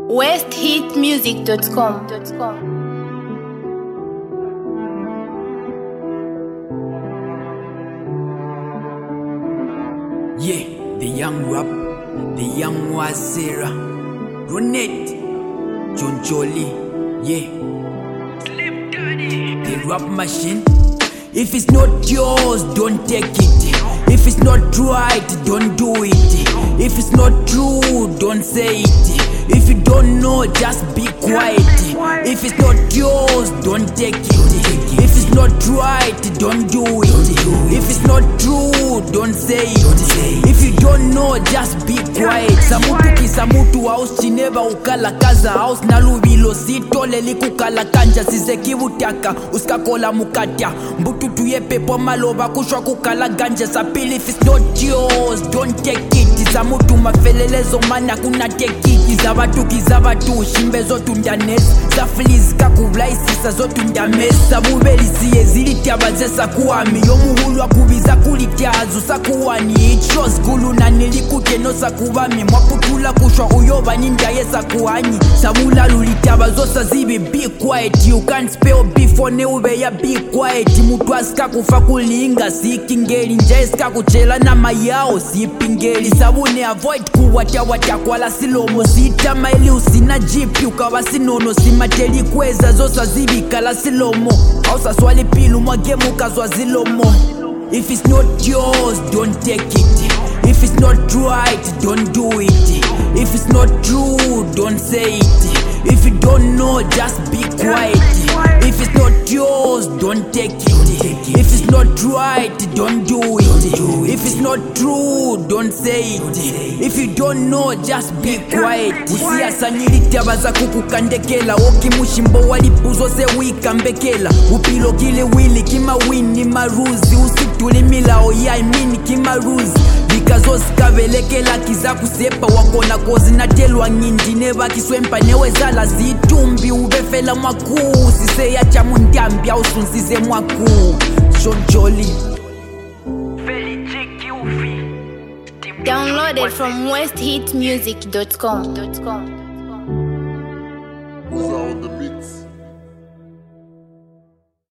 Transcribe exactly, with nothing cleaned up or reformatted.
west hit music dot com. Yeah, the young rap, the young Wazera, Ronette, John Jolie, yeah, Slim Daddy, the rap machine. If it's not yours, don't take it. If it's not right, don't do it. If it's not true, don't say it. If you don't know, just be quiet. If it's not yours, don't take it. If it's not right, don't do it. If it's not true, don't say it. If you don't know, just be quiet. Samutu kisamutu house chineba ukala kaza house nalubilo sitole likukala kanja sizeki butaka uskakola mukatya mbutu tuye pepo maloba kushwa kukala ganja sapili. If it's not yours, don't take it. Samutu mafelelezo mana kuna take it. Zabatu kizabatu shimbe zotu ndanesi safilizi kakublaisisa zotu ndamesi sabubeli siye ziliti abazesa kuwami yomuhulu akubiza kulityazu sakuwani ichos gulu na nilikute no sakubami mwaputula kushwa uyoba nindaye sakuwanyi sabula luliti abazosa zibi. Be quiet, you can't spell before ne ube ya be quiet. Mutu asika kufa kulinga sikingeli nja esika kuchela na mayao sipingeli sabune avoid kuwata wata kwala silomo sita maili usina jipi ukawa sinono simateli kweza zosa zibi kala silomo hausa swali pilu mwagemu kazwa zilomo. If it's not yours, don't take it. If it's not right, don't do it. If it's not true, don't say it. If you don't know, just be quiet. If it's not yours, don't take it. If it's not right, don't do it. If it's not true, don't say it. If you don't know, just be quiet. Usiasa nilitabaza kukukandekela woki mushimbo walipuzo se wika mbekela upilo kile wili kima wini maruzi usituli milao ya imini kima ruzi bikazo sikabelekela kiza kusepa wakona kozi natelwa nyindine bakiswempa newezala zitumbi ubefela mwakuu sise ya chamu ndambi au sunsize mwakuu John Jolie. Downloaded from west hit music dot com.